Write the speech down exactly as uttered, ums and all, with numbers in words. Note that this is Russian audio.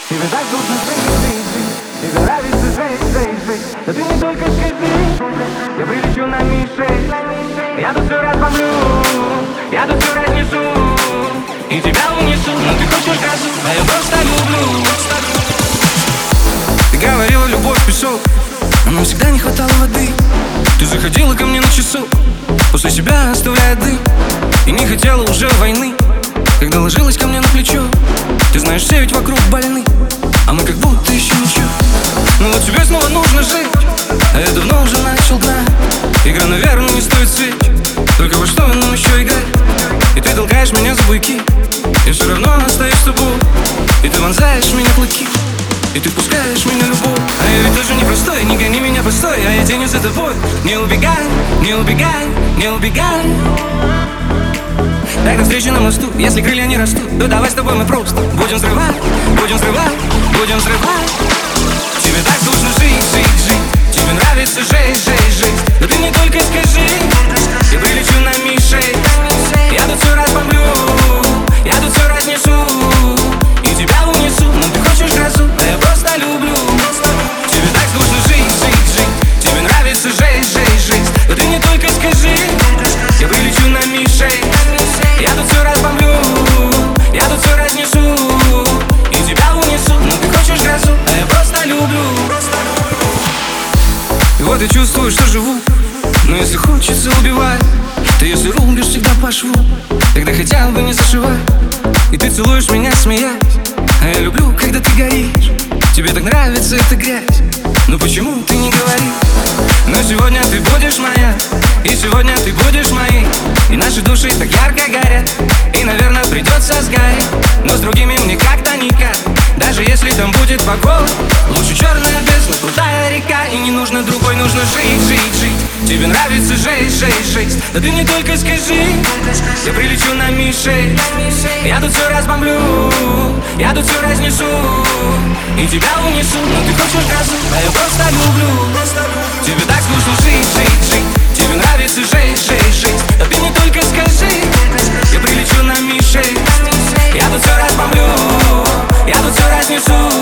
Тебе так нужно жить, жить, жить. Тебе нравится жить, жить, жить. Но ты не только скажи. Я прилечу на Ми-шесть. Я тут все разбомблю. Я тут все разнесу. И тебя унесу. Но ты хочешь газу, а я просто люблю. Ты говорила, любовь песок, но нам всегда не хватало воды. Ты заходила ко мне на часу, после себя оставляя дым. И не хотела уже войны, когда ложилась ко мне на плечо. Ты знаешь, все ведь вокруг больны, а мы как будто еще ничего. Но вот тебе снова нужно жить, а я давно уже начал гнать. Игра, наверное, не стоит свеч, только во что нам еще играть? И ты толкаешь меня за буйки, я все равно остаюсь с тобой. И ты вонзаешь меня клыки, и ты впускаешь меня любовь. А я ведь тоже непростой, не гони меня постой, а я тянусь за тобой. Не убегай, не убегай, не убегай. Так до встречи на мосту, если крылья не растут, то давай с тобой мы просто будем взрывать, будем взрывать, будем взрывать. Тебе так нужно жить, жить, жить. Тебе нравится жить, жить, жить. Но ты не только скажи. Я прилечу на Ми-шесть. Я тут все разбомблю, я тут все разнесу. И тебя унесу, но ты хочешь грозу, да я просто люблю. Тебе так нужно жить, жить, жить. Тебе нравится жить, жить, жить. Но ты не только скажи. Я прилечу на Ми-шесть. Я тут все разбомблю, я тут все разнесу. И тебя унесу, но ты хочешь грозу, а я просто люблю. И вот я чувствую, что живу, но если хочется убивать, ты если рубишь всегда по шву, тогда хотя бы не зашивай. И ты целуешь меня, смеясь, а я люблю, когда ты горишь. Тебе так нравится эта грязь, но почему ты не говоришь? Но сегодня ты будешь моя, и сегодня ты будешь моей. И наши души так ярко горят, и, наверное, придется сгореть. Но с другими мне как-то никак, даже если там будет погода. Лучше черная бездна, крутая река. И не нужно другой, нужно жить, жить, жить. Тебе нравится жить, жить, жить. Да ты не только скажи. Я прилечу на Ми-шесть. Я тут все разбомблю, я тут все разнесу. И тебя унесу, но ты хочешь грозу, а я просто люблю. Тебе так нужно жить, жить, жить. Тебе нравится жить, жить, жить. Да ты не только скажи. Я прилечу на Ми-шесть. Я тут все разбомблю, я тут все разнесу.